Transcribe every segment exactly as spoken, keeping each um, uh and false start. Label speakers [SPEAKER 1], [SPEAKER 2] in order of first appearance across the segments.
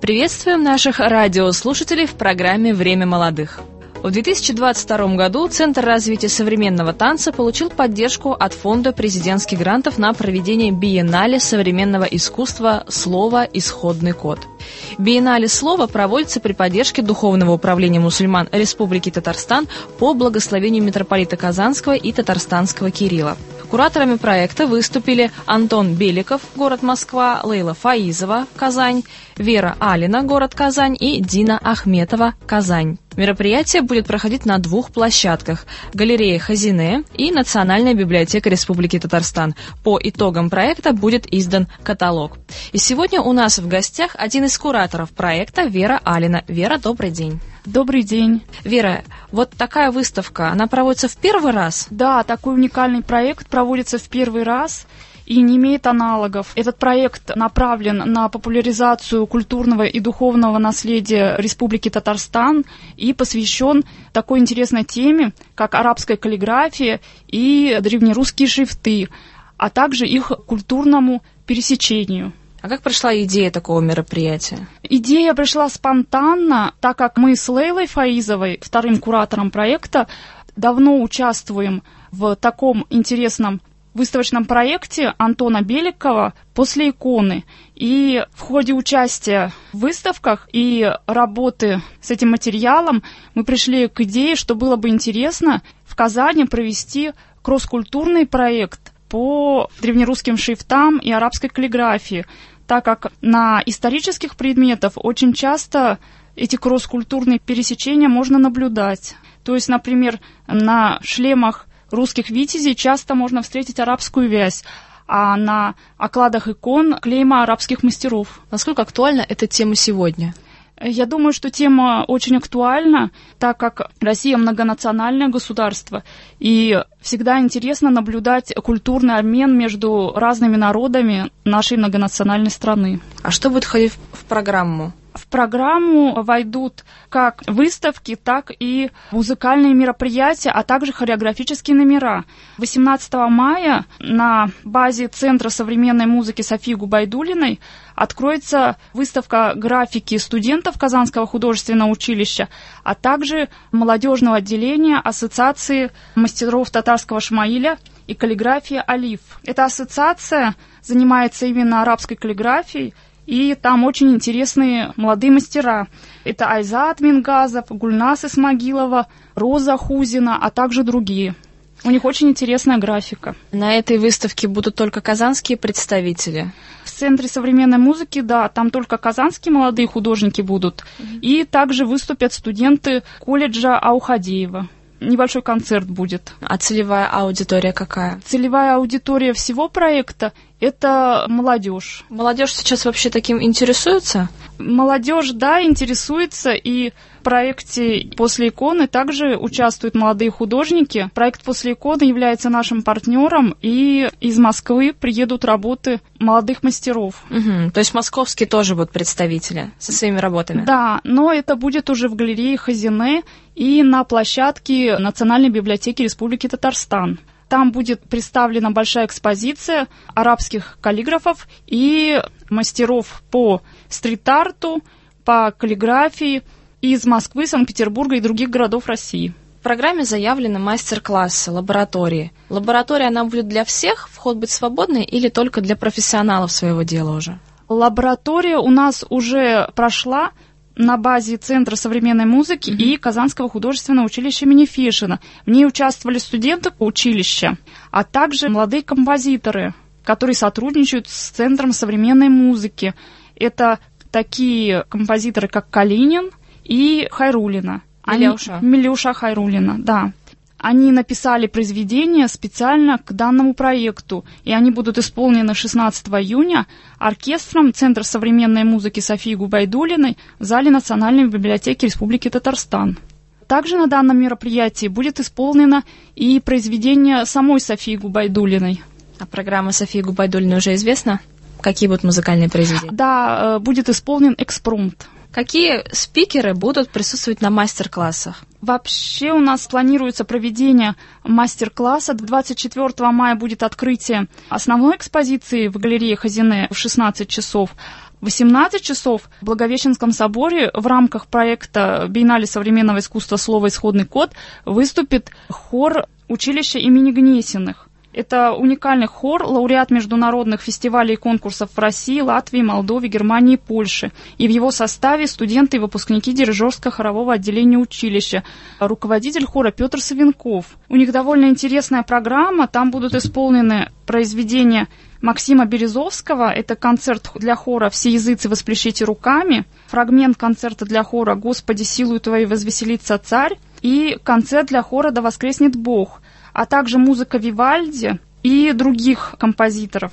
[SPEAKER 1] Приветствуем наших радиослушателей в программе «Время молодых». В две тысячи двадцать втором году Центр развития современного танца получил поддержку от Фонда президентских грантов на проведение биеннале современного искусства «Слово. Исходный код». Биеннале «Слово» проводится при поддержке Духовного управления мусульман Республики Татарстан по благословению митрополита Казанского и Татарстанского Кирилла. Кураторами проекта выступили Антон Беликов, город Москва, Лейла Фаизова, Казань, Вера Алина, город Казань и Дина Ахметова, Казань. Мероприятие будет проходить на двух площадках – галерея Хазине и Национальная библиотека Республики Татарстан. По итогам проекта будет издан каталог. И сегодня у нас в гостях один из кураторов проекта Вера Алина. Вера, добрый день.
[SPEAKER 2] Добрый день.
[SPEAKER 1] Вера, вот такая выставка, она проводится в первый раз?
[SPEAKER 2] Да, такой уникальный проект проводится в первый раз и не имеет аналогов. Этот проект направлен на популяризацию культурного и духовного наследия Республики Татарстан и посвящен такой интересной теме, как арабская каллиграфия и древнерусские шрифты, а также их культурному пересечению.
[SPEAKER 1] А как прошла идея такого мероприятия?
[SPEAKER 2] Идея пришла спонтанно, так как мы с Лейлой Фаизовой, вторым куратором проекта, давно участвуем в таком интересном выставочном проекте Антона Беликова «После иконы». И в ходе участия в выставках и работы с этим материалом мы пришли к идее, что было бы интересно в Казани провести кросс-культурный проект по древнерусским шрифтам и арабской каллиграфии, так как на исторических предметах очень часто эти кросс-культурные пересечения можно наблюдать. То есть, например, на шлемах русских витязей часто можно встретить арабскую вязь, а на окладах икон клейма арабских мастеров.
[SPEAKER 1] Насколько актуальна эта тема сегодня?
[SPEAKER 2] Я думаю, что тема очень актуальна, так как Россия многонациональное государство, и всегда интересно наблюдать культурный обмен между разными народами нашей многонациональной страны.
[SPEAKER 1] А что будет входить в программу?
[SPEAKER 2] В программу войдут как выставки, так и музыкальные мероприятия, а также хореографические номера. восемнадцатого мая на базе Центра современной музыки Софии Губайдуллиной откроется выставка графики студентов Казанского художественного училища, а также молодежного отделения Ассоциации мастеров татарского шмаиля и каллиграфии «Алиф». Эта ассоциация занимается именно арабской каллиграфией, и там очень интересные молодые мастера. Это Айзат Мингазов, Гульнас Исмагилова, Роза Хузина, а также другие. У них очень интересная графика.
[SPEAKER 1] На этой выставке будут только казанские представители?
[SPEAKER 2] В Центре современной музыки, да, там только казанские молодые художники будут. Mm-hmm. И также выступят студенты колледжа Аухадеева. Небольшой концерт будет.
[SPEAKER 1] А целевая аудитория какая?
[SPEAKER 2] Целевая аудитория всего проекта – это молодежь.
[SPEAKER 1] Молодежь сейчас вообще таким интересуется?
[SPEAKER 2] Молодежь, да, интересуется, и в проекте «После иконы» также участвуют молодые художники. Проект «После иконы» является нашим партнером, и из Москвы приедут работы молодых мастеров.
[SPEAKER 1] Угу, то есть московские тоже будут представители со своими работами?
[SPEAKER 2] Да, но это будет уже в галерее Хазине и на площадке Национальной библиотеки Республики Татарстан. Там будет представлена большая экспозиция арабских каллиграфов и мастеров по стрит-арту, по каллиграфии из Москвы, Санкт-Петербурга и других городов России.
[SPEAKER 1] В программе заявлены мастер-классы, лаборатории. Лаборатория, она будет для всех, вход будет свободный или только для профессионалов своего дела уже?
[SPEAKER 2] Лаборатория у нас уже прошла на базе Центра современной музыки mm-hmm. и Казанского художественного училища имени Фишина. В ней участвовали студенты училища, а также молодые композиторы, которые сотрудничают с Центром современной музыки. Это такие композиторы, как Калинин и Хайруллина.
[SPEAKER 1] Милюша.
[SPEAKER 2] Милюша Хайруллина, да. Они написали произведения специально к данному проекту, и они будут исполнены шестнадцатого июня оркестром Центра современной музыки Софии Губайдуллиной в зале Национальной библиотеки Республики Татарстан. Также на данном мероприятии будет исполнено и произведение самой Софии Губайдуллиной.
[SPEAKER 1] А программа Софии Губайдуллиной уже известна? Какие будут музыкальные произведения?
[SPEAKER 2] Да, будет исполнен экспромт.
[SPEAKER 1] Какие спикеры будут присутствовать на мастер-классах?
[SPEAKER 2] Вообще у нас планируется проведение мастер-класса. двадцать четвёртого мая будет открытие основной экспозиции в галерее Хазине в шестнадцать часов. восемнадцать часов в Благовещенском соборе в рамках проекта Биеннале современного искусства «Слово. Исходный код» выступит хор училища имени Гнесиных. Это уникальный хор, лауреат международных фестивалей и конкурсов в России, Латвии, Молдове, Германии и Польше. И в его составе студенты и выпускники дирижерско-хорового отделения училища, руководитель хора Петр Савенков. У них довольно интересная программа, там будут исполнены произведения Максима Березовского, это концерт для хора «Все языцы восплещите руками», фрагмент концерта для хора «Господи, силою Твоей возвеселится царь» и концерт для хора «Да воскреснет Бог», а также музыка Вивальди и других композиторов.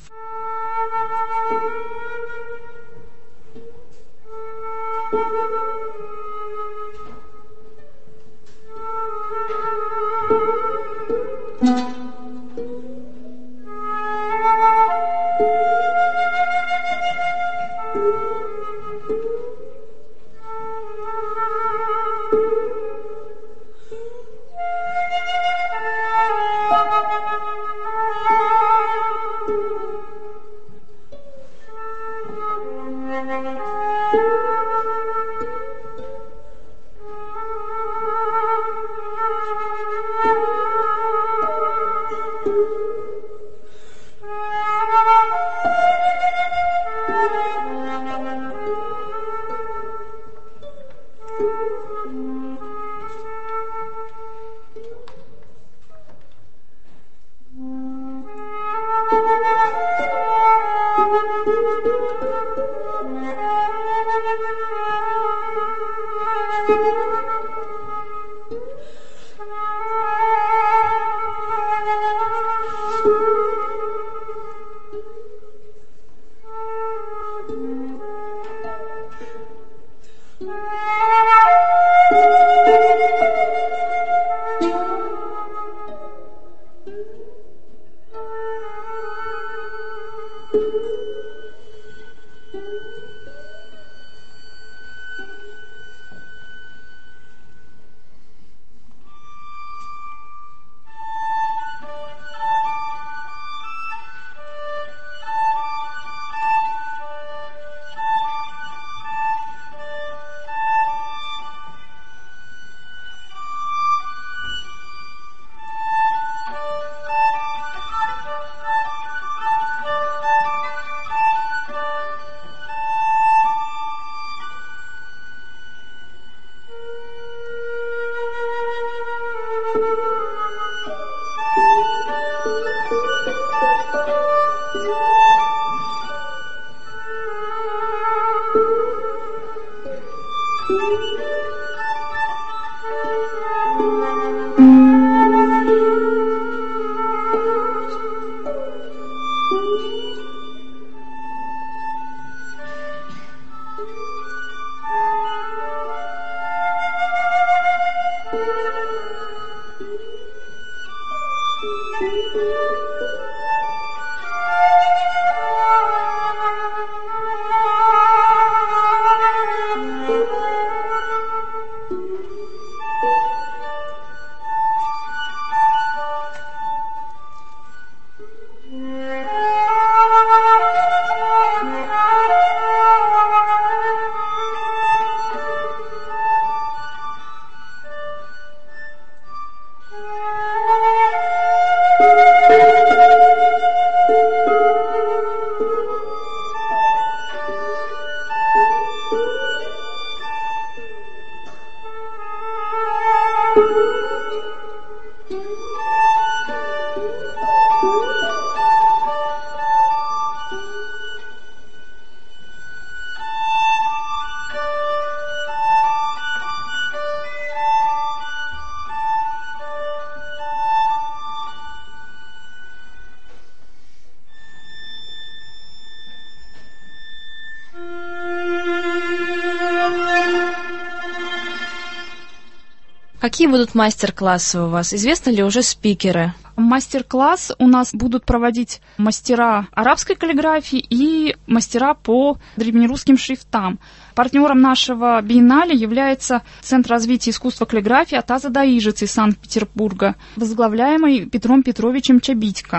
[SPEAKER 1] Какие будут мастер-классы у вас? Известны ли уже спикеры?
[SPEAKER 2] Мастер-класс у нас будут проводить мастера арабской каллиграфии и мастера по древнерусским шрифтам. Партнером нашего биеннале является Центр развития искусства каллиграфии от Аза до Ижицы из Санкт-Петербурга, возглавляемый Петром Петровичем Чабитько.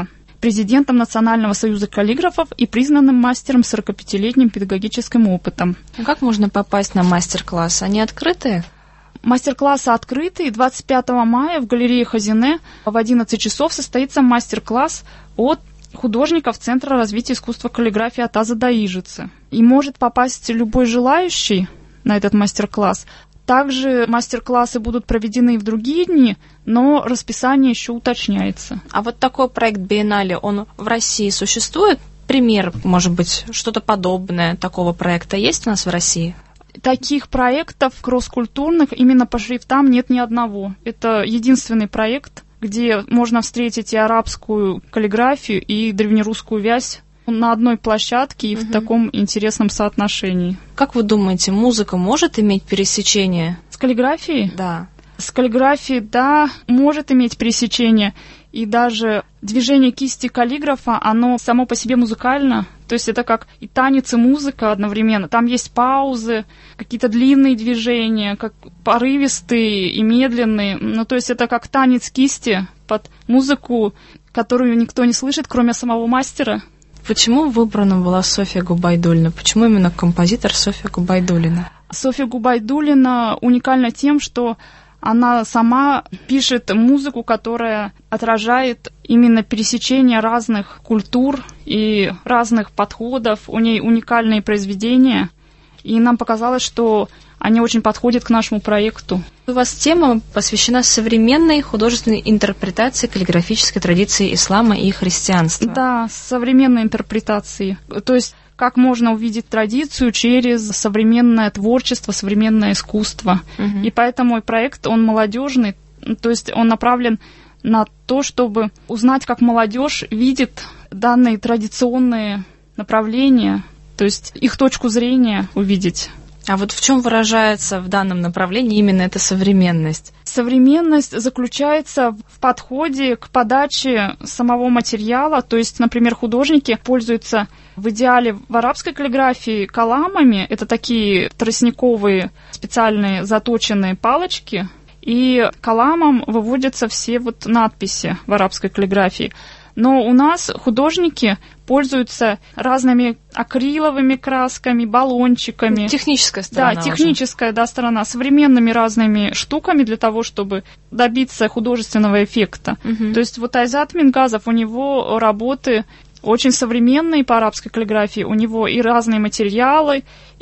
[SPEAKER 2] президентом Национального союза каллиграфов и признанным мастером с сорокапятилетним педагогическим опытом.
[SPEAKER 1] Как можно попасть на мастер-класс? Они открытые?
[SPEAKER 2] Мастер-классы открыты, и двадцать пятого мая в галерее Хазине в одиннадцать часов состоится мастер-класс от художников Центра развития искусства каллиграфии Атаза Даижицы. И может попасть любой желающий на этот мастер-класс. Также мастер-классы будут проведены и в другие дни, но расписание еще уточняется.
[SPEAKER 1] А вот такой проект биеннале, он в России существует? Пример, может быть, что-то подобное такого проекта есть у нас в России?
[SPEAKER 2] Таких проектов кросс-культурных именно по шрифтам нет ни одного. Это единственный проект, где можно встретить и арабскую каллиграфию, и древнерусскую вязь на одной площадке и угу. в таком интересном соотношении.
[SPEAKER 1] Как вы думаете, музыка может иметь пересечение?
[SPEAKER 2] С каллиграфией?
[SPEAKER 1] Да.
[SPEAKER 2] С каллиграфией, да, может иметь пересечение. И даже движение кисти каллиграфа, оно само по себе музыкально. То есть это как и танец, и музыка одновременно. Там есть паузы, какие-то длинные движения, как порывистые и медленные. Ну, то есть это как танец кисти под музыку, которую никто не слышит, кроме самого мастера.
[SPEAKER 1] Почему выбрана была Софья Губайдуллина? Почему именно композитор Софья Губайдуллина?
[SPEAKER 2] Софья Губайдуллина уникальна тем, что она сама пишет музыку, которая отражает именно пересечение разных культур и разных подходов. У ней уникальные произведения, и нам показалось, что они очень подходят к нашему проекту.
[SPEAKER 1] У вас тема посвящена современной художественной интерпретации каллиграфической традиции ислама и христианства.
[SPEAKER 2] Да, современной интерпретации. То есть как можно увидеть традицию через современное творчество, современное искусство. Угу. И поэтому мой проект, он молодежный, то есть он направлен на то, чтобы узнать, как молодежь видит данные традиционные направления, то есть их точку зрения увидеть.
[SPEAKER 1] А вот в чем выражается в данном направлении именно эта современность?
[SPEAKER 2] Современность заключается в подходе к подаче самого материала. То есть, например, художники пользуются в идеале в арабской каллиграфии каламами. Это такие тростниковые специальные заточенные палочки. И каламом выводятся все вот надписи в арабской каллиграфии. Но у нас художники пользуются разными акриловыми красками, баллончиками.
[SPEAKER 1] Техническая сторона.
[SPEAKER 2] Да, техническая да, сторона, современными разными штуками для того, чтобы добиться художественного эффекта. Угу. То есть вот Айзат Мингазов, у него работы очень современные по арабской каллиграфии, у него и разные материалы,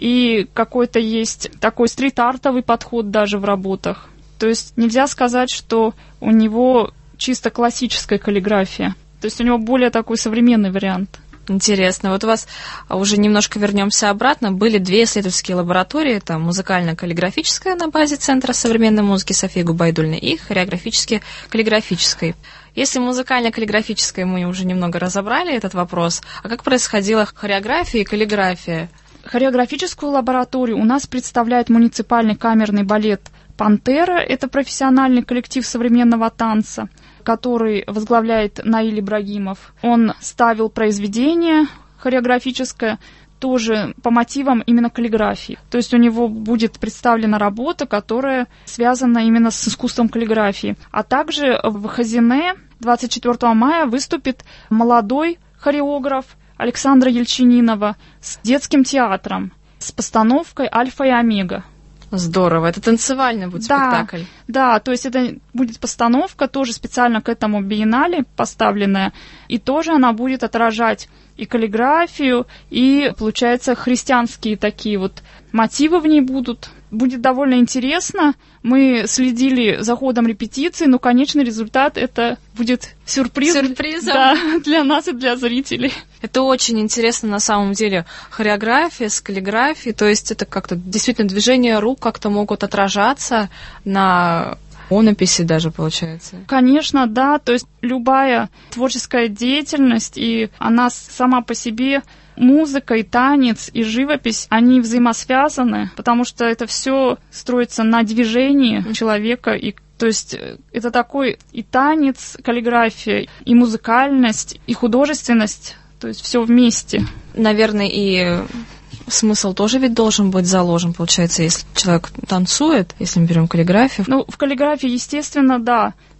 [SPEAKER 2] и какой-то есть такой стрит-артовый подход даже в работах. То есть нельзя сказать, что у него чисто классическая каллиграфия. То есть у него более такой современный вариант.
[SPEAKER 1] Интересно. Вот у вас, уже немножко вернемся обратно, были две исследовательские лаборатории. Это музыкально-каллиграфическая на базе Центра современной музыки Софьи Губайдуллиной и хореографически-каллиграфической. Если музыкально-каллиграфической мы уже немного разобрали этот вопрос, а как происходила хореография и каллиграфия?
[SPEAKER 2] Хореографическую лабораторию у нас представляет муниципальный камерный балет «Пантера». Это профессиональный коллектив современного танца, который возглавляет Наиль Ибрагимов. Он ставил произведение хореографическое тоже по мотивам именно каллиграфии. То есть у него будет представлена работа, которая связана именно с искусством каллиграфии. А также в Хазине двадцать четвёртого мая выступит молодой хореограф Александра Ельчининова с детским театром, с постановкой «Альфа и Омега».
[SPEAKER 1] Здорово, это танцевальный будет
[SPEAKER 2] да,
[SPEAKER 1] спектакль.
[SPEAKER 2] Да, то есть это будет постановка, тоже специально к этому биеннале поставленная, и тоже она будет отражать и каллиграфию, и, получается, христианские такие вот мотивы в ней будут. Будет довольно интересно. Мы следили за ходом репетиции, но конечный результат это будет сюрприз.
[SPEAKER 1] Сюрпризом.
[SPEAKER 2] Да, для нас и для зрителей.
[SPEAKER 1] Это очень интересно на самом деле. Хореография с каллиграфией, то есть это как-то действительно движения рук как-то могут отражаться на иконописи даже, получается.
[SPEAKER 2] Конечно, да, то есть любая творческая деятельность, и она сама по себе, музыка и танец, и живопись, они взаимосвязаны, потому что это все строится на движении человека, и то есть это такой и танец, каллиграфия, и музыкальность, и художественность, то есть все вместе.
[SPEAKER 1] Наверное, и смысл тоже ведь должен быть заложен, получается, если человек танцует, если мы берем каллиграфию.
[SPEAKER 2] Ну, в каллиграфии, естественно, да.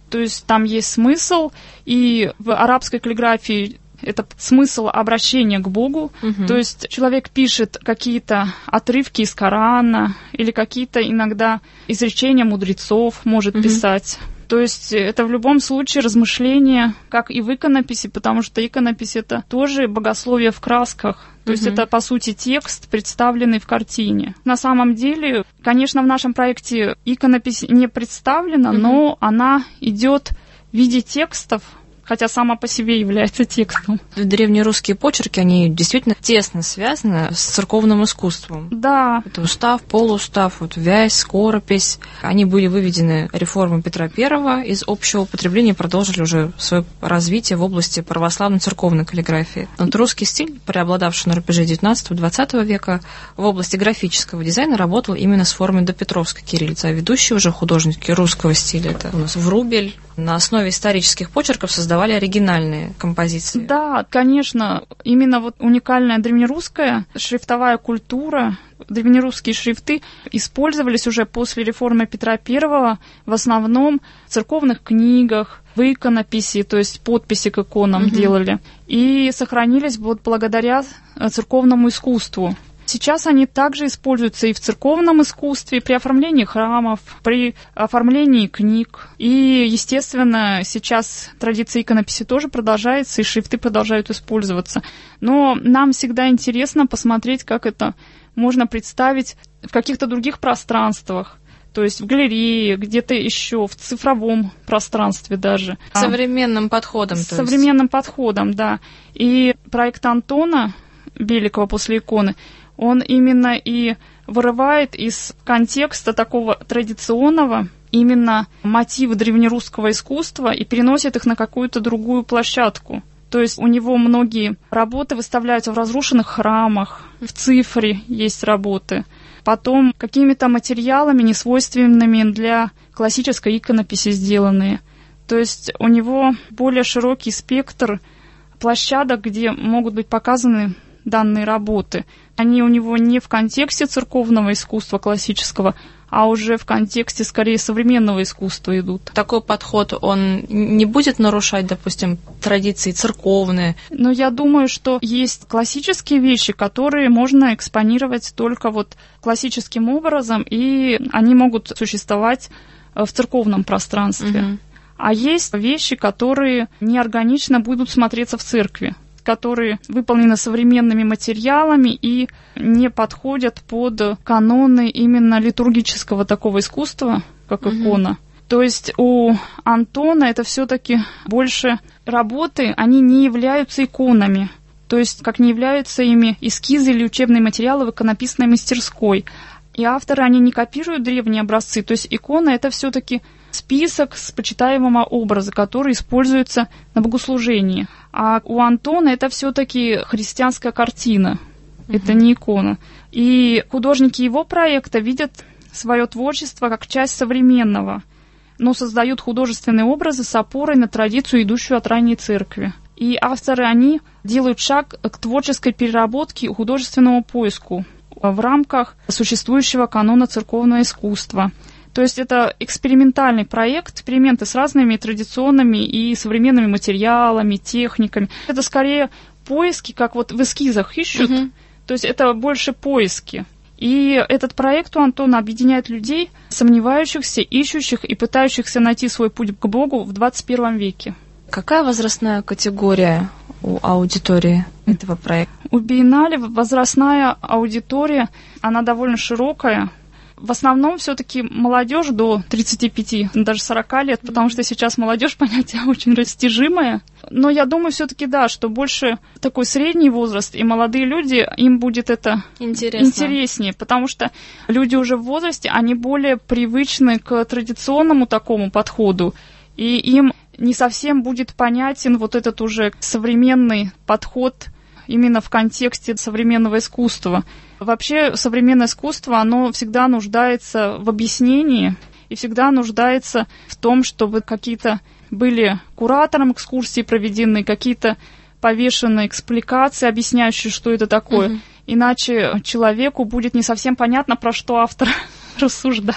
[SPEAKER 2] То есть там есть смысл, и в арабской каллиграфии это смысл обращения к Богу. Угу. То есть человек пишет какие-то отрывки из Корана или какие-то иногда изречения мудрецов может угу. писать. То есть это в любом случае размышления, как и в иконописи, потому что иконопись — это тоже богословие в красках. То есть uh-huh. это, по сути, текст, представленный в картине. На самом деле, конечно, в нашем проекте иконопись не представлена, uh-huh. но она идет в виде текстов, хотя сама по себе является текстом.
[SPEAKER 1] Древнерусские почерки, они действительно тесно связаны с церковным искусством.
[SPEAKER 2] Да.
[SPEAKER 1] Это устав, полуустав, вот вязь, скоропись. Они были выведены реформой Петра Первого из общего употребления и продолжили уже свое развитие в области православной церковной каллиграфии. Вот русский стиль, преобладавший на рубеже девятнадцатого-двадцатого века, в области графического дизайна работал именно с формой допетровской кириллицы, а ведущие уже художники русского стиля — это у нас Врубель. На основе исторических почерков создавали оригинальные композиции.
[SPEAKER 2] Да, конечно. Именно вот уникальная древнерусская шрифтовая культура, древнерусские шрифты использовались уже после реформы Петра Первого в основном в церковных книгах, в иконописи, то есть подписи к иконам угу. делали, и сохранились вот благодаря церковному искусству. Сейчас они также используются и в церковном искусстве, при оформлении храмов, при оформлении книг. И, естественно, сейчас традиция иконописи тоже продолжается, и шрифты продолжают использоваться. Но нам всегда интересно посмотреть, как это можно представить в каких-то других пространствах. То есть в галерее, где-то еще, в цифровом пространстве даже.
[SPEAKER 1] С современным подходом.
[SPEAKER 2] С современным подходом, да. И проект Антона Беликова «После иконы», он именно и вырывает из контекста такого традиционного именно мотивы древнерусского искусства и переносит их на какую-то другую площадку. То есть у него многие работы выставляются в разрушенных храмах, в цифре есть работы. Потом какими-то материалами, несвойственными для классической иконописи сделанные. То есть у него более широкий спектр площадок, где могут быть показаны данные работы. Они у него не в контексте церковного искусства классического, а уже в контексте, скорее, современного искусства идут.
[SPEAKER 1] Такой подход, он не будет нарушать, допустим, традиции церковные?
[SPEAKER 2] Но я думаю, что есть классические вещи, которые можно экспонировать только вот классическим образом, и они могут существовать в церковном пространстве. Угу. А есть вещи, которые неорганично будут смотреться в церкви, которые выполнены современными материалами и не подходят под каноны именно литургического такого искусства, как mm-hmm. икона. То есть у Антона это все-таки больше работы, они не являются иконами, то есть как не являются ими эскизы или учебные материалы в иконописной мастерской. И авторы, они не копируют древние образцы, то есть икона — это все-таки список с почитаемого образа, который используется на богослужении. А у Антона это все-таки христианская картина, uh-huh. это не икона. И художники его проекта видят свое творчество как часть современного, но создают художественные образы с опорой на традицию, идущую от ранней церкви. И авторы, они делают шаг к творческой переработке и художественному поиску в рамках существующего канона церковного искусства. То есть это экспериментальный проект, эксперименты с разными традиционными и современными материалами, техниками. Это скорее поиски, как вот в эскизах ищут, uh-huh. то есть это больше поиски. И этот проект у Антона объединяет людей, сомневающихся, ищущих и пытающихся найти свой путь к Богу в двадцать первом веке.
[SPEAKER 1] Какая возрастная категория у аудитории этого проекта?
[SPEAKER 2] У Биеннале возрастная аудитория, она довольно широкая. В основном все-таки молодежь до тридцати пяти, даже сорока лет, потому что сейчас молодежь понятие очень растяжимое. Но я думаю все-таки, да, что больше такой средний возраст, и молодые люди, им будет это
[SPEAKER 1] Интересно.
[SPEAKER 2] интереснее, потому что люди уже в возрасте, они более привычны к традиционному такому подходу, и им не совсем будет понятен вот этот уже современный подход именно в контексте современного искусства. Вообще современное искусство, оно всегда нуждается в объяснении и всегда нуждается в том, чтобы какие-то были куратором экскурсии проведены, какие-то повешенные экспликации, объясняющие, что это такое. Mm-hmm. Иначе человеку будет не совсем понятно, про что автор рассуждает.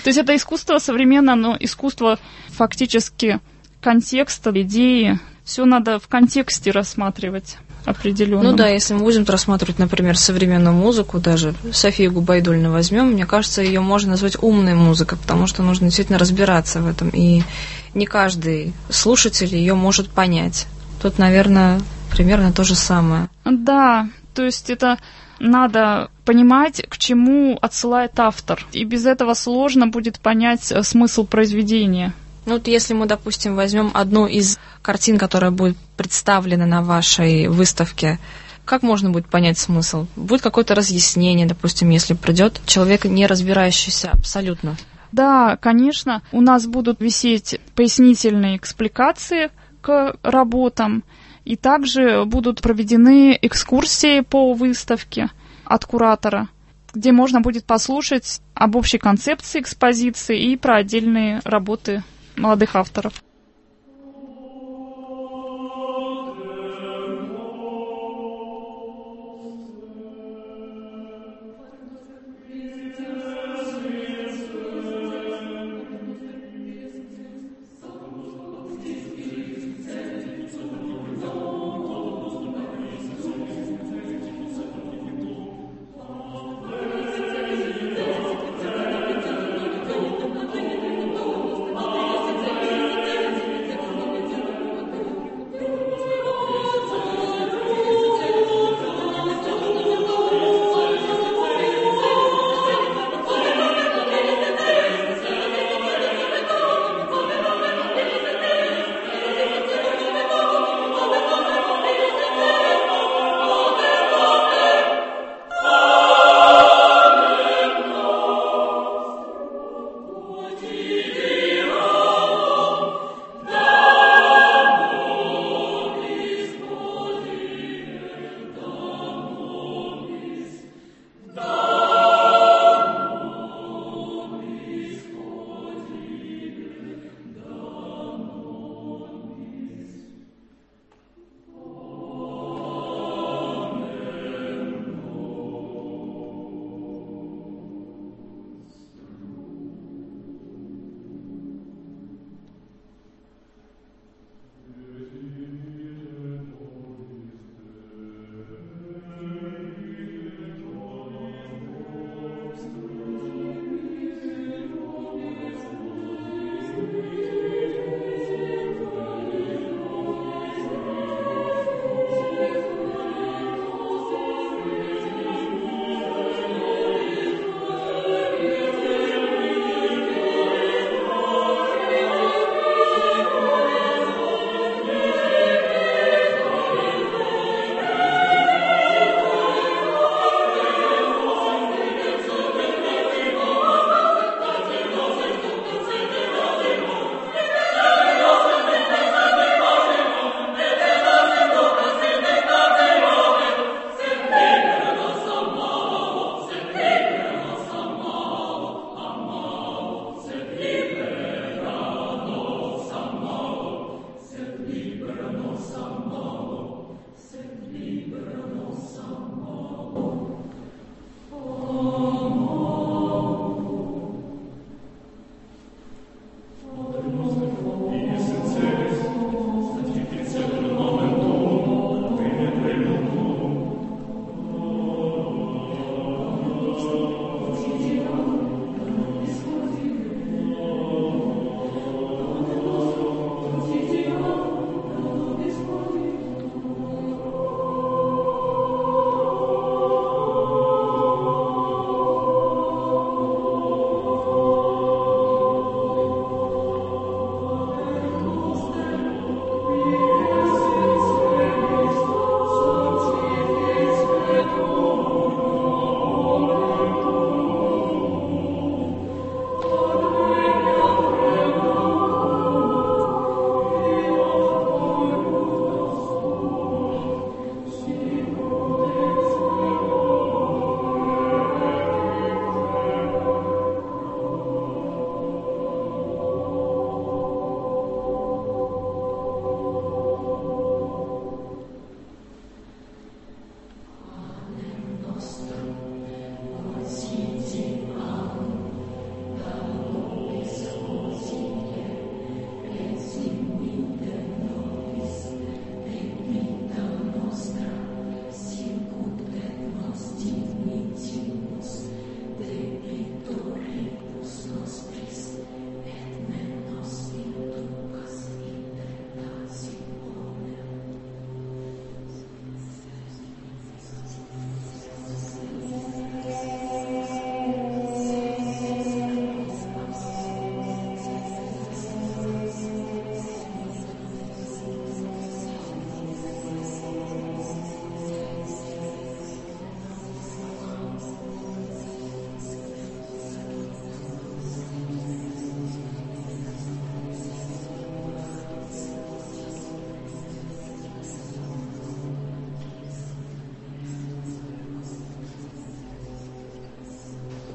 [SPEAKER 2] То есть это искусство современное, но искусство фактически контекста, идеи. Все надо в контексте рассматривать определенно.
[SPEAKER 1] Ну да, если мы будем рассматривать, например, современную музыку, даже Софию Губайдуллину возьмем, мне кажется, ее можно назвать умной музыкой, потому что нужно действительно разбираться в этом, и не каждый слушатель ее может понять. Тут, наверное, примерно то же самое.
[SPEAKER 2] Да, то есть это надо понимать, к чему отсылает автор, и без этого сложно будет понять смысл произведения.
[SPEAKER 1] Ну вот если мы, допустим, возьмем одну из картин, которая будет представлена на вашей выставке, как можно будет понять смысл? Будет какое-то разъяснение, допустим, если придет человек, не разбирающийся абсолютно?
[SPEAKER 2] Да, конечно, у нас будут висеть пояснительные экспликации к работам, и также будут проведены экскурсии по выставке от куратора, где можно будет послушать об общей концепции экспозиции и про отдельные работы молодых авторов.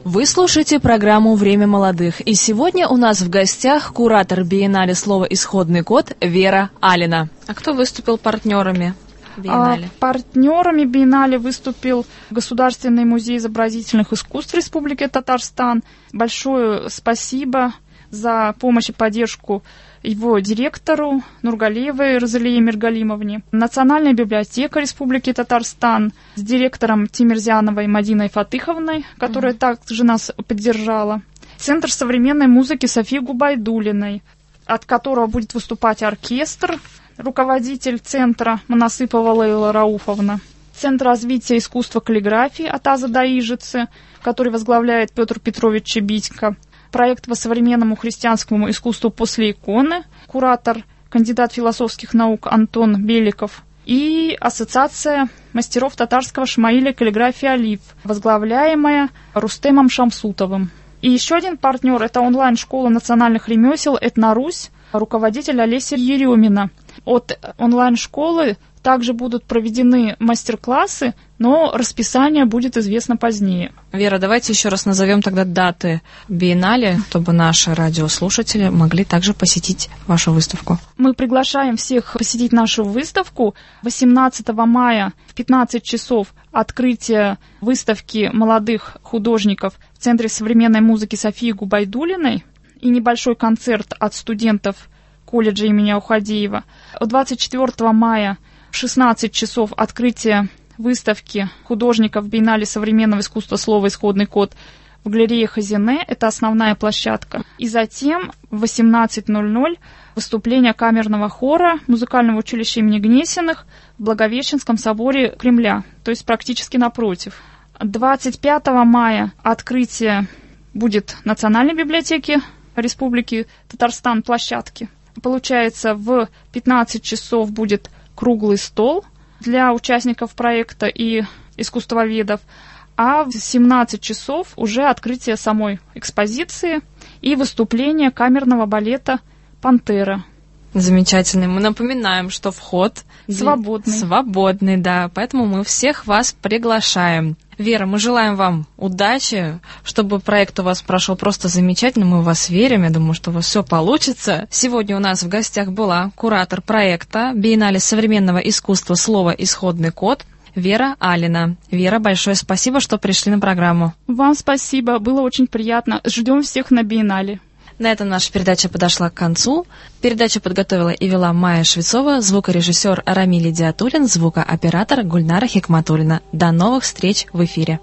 [SPEAKER 1] Вы слушаете программу «Время молодых», и сегодня у нас в гостях куратор биеннале «Слово исходный код» Вера Алина. А кто выступил партнерами биеннале?
[SPEAKER 2] А, партнерами биеннале выступил Государственный музей изобразительных искусств Республики Татарстан. Большое спасибо за помощь и поддержку его директору Нургалиевой Розалие Миргалимовне, Национальная библиотека Республики Татарстан с директором Тимирзяновой Мадиной Фатыховной, которая mm-hmm. также нас поддержала, Центр современной музыки Софии Губайдулиной, от которого будет выступать оркестр, руководитель центра Монасыпова Лейла Рауфовна, Центр развития искусства каллиграфии от Аза Даижицы, который возглавляет Петр Петрович Чебитько, проект по современному христианскому искусству после иконы, куратор, кандидат философских наук Антон Беликов, и Ассоциация мастеров татарского шмаиля каллиграфии «Алиф», возглавляемая Рустемом Шамсутовым. И еще один партнер – это онлайн-школа национальных ремесел «Этнорусь», руководитель Олеся Еремина. От онлайн-школы также будут проведены мастер-классы, но расписание будет известно позднее.
[SPEAKER 1] Вера, давайте еще раз назовем тогда даты биеннале, чтобы наши радиослушатели могли также посетить вашу выставку.
[SPEAKER 2] Мы приглашаем всех посетить нашу выставку. восемнадцатого мая в пятнадцать часов открытие выставки молодых художников в Центре современной музыки Софии Губайдулиной и небольшой концерт от студентов колледжа имени Аухадеева. двадцать четвёртого мая в шестнадцать часов открытие выставки художников биеннале современного искусства «Слово исходный код» в галерее Хазине. Это основная площадка. И затем в восемнадцать ноль ноль выступление камерного хора музыкального училища имени Гнесиных в Благовещенском соборе Кремля, то есть практически напротив. двадцать пятого мая открытие будет Национальной библиотеки Республики Татарстан площадки. Получается, в пятнадцать часов будет круглый стол для участников проекта и искусствоведов, а в семнадцать часов уже открытие самой экспозиции и выступление камерного балета «Пантера».
[SPEAKER 1] Замечательно. Мы напоминаем, что вход
[SPEAKER 2] свободный.
[SPEAKER 1] Свободный, да. Поэтому мы всех вас приглашаем. Вера, мы желаем вам удачи, чтобы проект у вас прошел просто замечательно. Мы в вас верим. Я думаю, что у вас все получится. Сегодня у нас в гостях была куратор проекта биеннале современного искусства «Слово исходный код» Вера Алина. Вера, большое спасибо, что пришли на программу.
[SPEAKER 2] Вам спасибо. Было очень приятно. Ждем всех на биеннале.
[SPEAKER 1] На этом наша передача подошла к концу. Передачу подготовила и вела Майя Швецова, звукорежиссер Рамиль Диатулин, звукооператор Гульнара Хикматуллина. До новых встреч в эфире.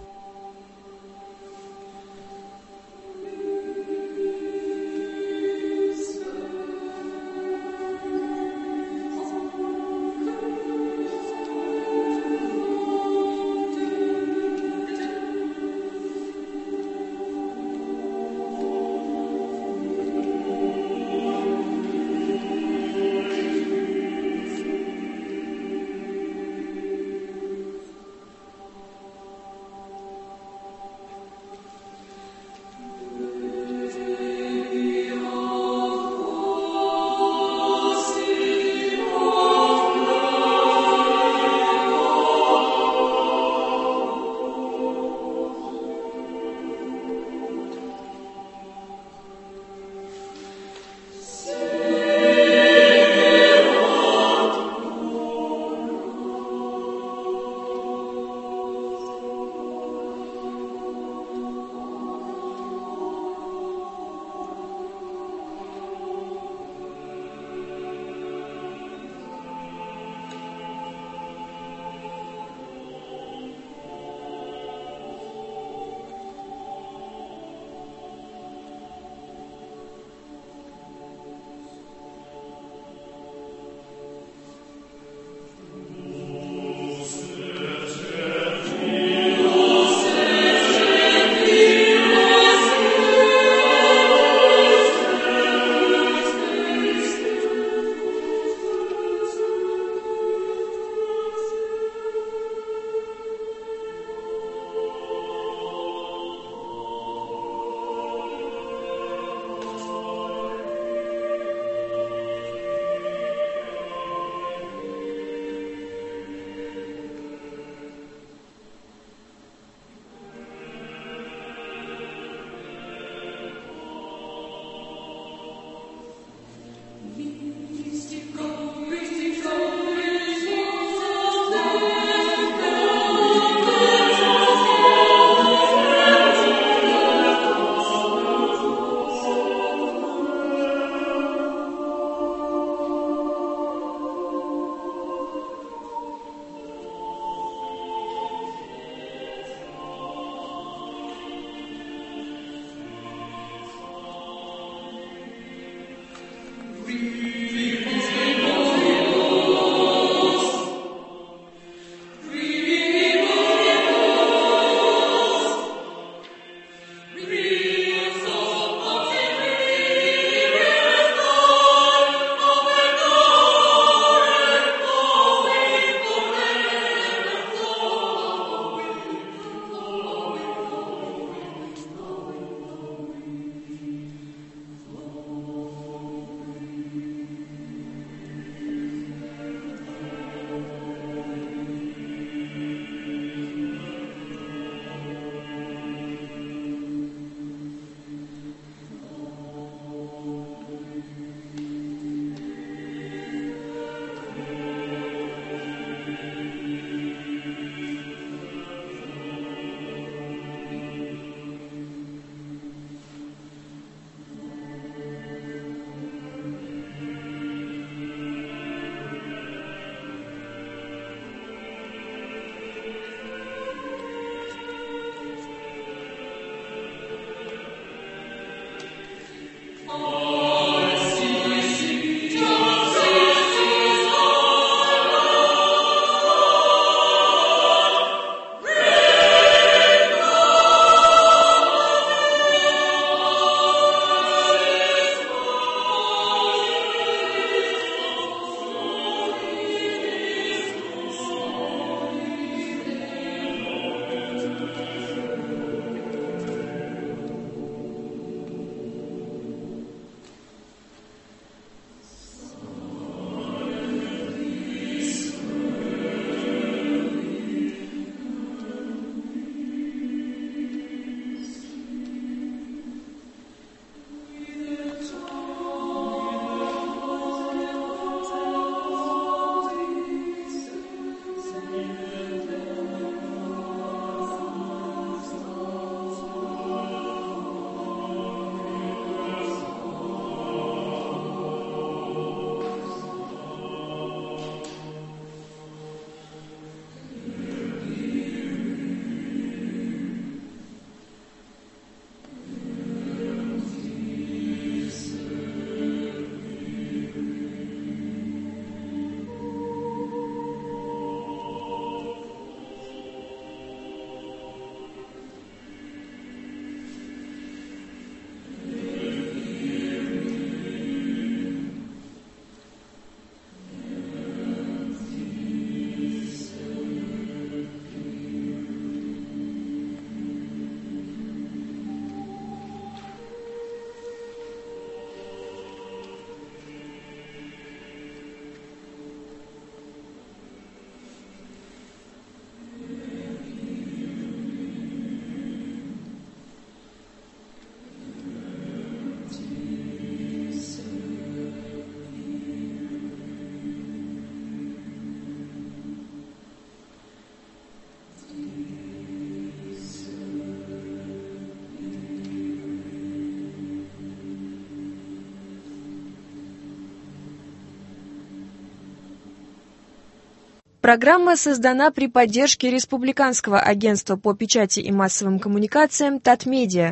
[SPEAKER 3] Программа создана при поддержке Республиканского агентства по печати и массовым коммуникациям Татмедиа.